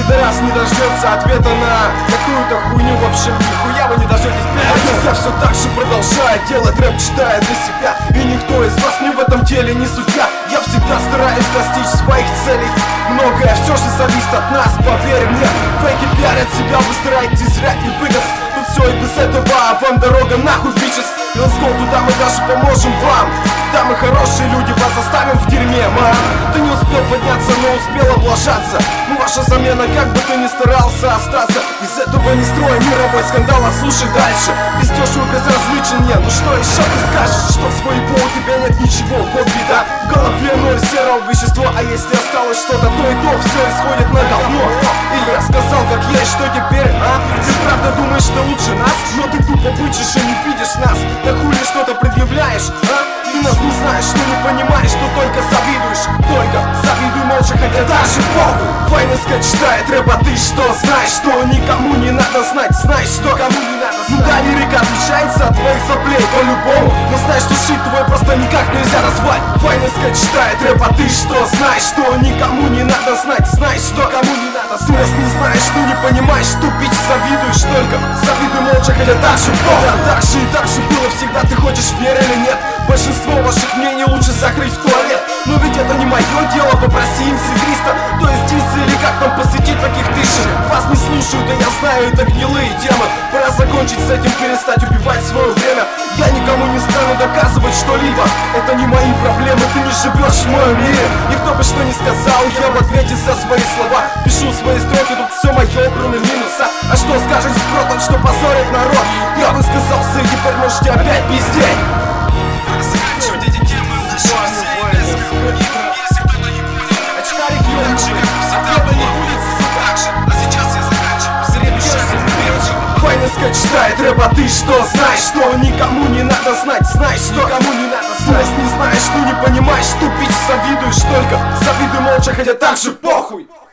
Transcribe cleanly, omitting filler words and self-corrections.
пидорас не дождется ответа на какую-то хуйню. В общем, нихуя вы не дождетесь. Я все так же продолжаю делать рэп, читая для себя. И никто из вас мне в этом деле не судья. Я всегда стараюсь достичь своих целей. Многое все же зависит от нас, поверь мне. Фейки пиарят себя, вы стараетесь зря и выгод. Тут все и без этого, а вам дорога нахуй, бичес. Let's go, туда мы даже поможем вам. Да, мы хорошие люди, вас оставим в дерьме, мам. Ты не успел подняться, но успел облажаться. Мы ваша замена, как бы ты ни старался остаться. Из этого не строим мировой скандал, а слушай дальше. Ты дешево безразличен мне, ну что еще ты скажешь? Что своего у тебя нет ничего, вот беда. В голове ноль серого вещества, а если осталось что-то, то и то все исходит на говно. Или я сказал как есть, что теперь, а? Ты правда думаешь, что лучше нас? Но ты тупо бычишь и не видишь нас. Так хули что-то предъявляешь, а? Ты нас не знаешь, но не понимаешь, что только завидуешь. Только завидуй молча, хотя даже похуй. Войнска читает рэп, а ты что знаешь? Что никому не надо знать, знаешь, что кому не надо знать. Ну да, лирика отличается от твоих соплей по-любому. Но знаешь, что щит твой просто никак нельзя назвать. Войнска читает рэп, а ты что знаешь? Что никому не надо знать, знаешь, что кому не надо знать. Ты нас не знаешь, ну не понимаешь, тупить, завидуешь только. Завидуй молча, хотя так же похуй. Да, так же было всегда, ты хочешь верь или нет. Большинство ваших мнений лучше закрыть в туалет. Но ведь это не мое дело, попроси инсигриста. То есть дисы или как там посетить таких тысяч. Вас не слушают, да я знаю, это гнилые темы. Пора закончить с этим, перестать убивать свое время. Я никому не стану доказывать что-либо. Это не мои проблемы, ты не живешь в моем мире. И кто бы что ни сказал, я в ответе за свои слова. Пишу свои строки, тут все мое, кроме минуса. А что скажешь спротон, что позорит народ? Я высказался, и теперь можете опять пиздеть. Заканчивать эти темы наши все если кто-то не понял. Очкарик, Так же, как всегда было, так же, а сейчас я заканчиваю средний шаг. Войнска читает рэп, а ты что знаешь? Что никому не надо знать, знаешь, что кому не надо знать. Ты нас не знаешь, ну не понимаешь, тупить, завидуешь только. Завидуй молча, хотя так же похуй.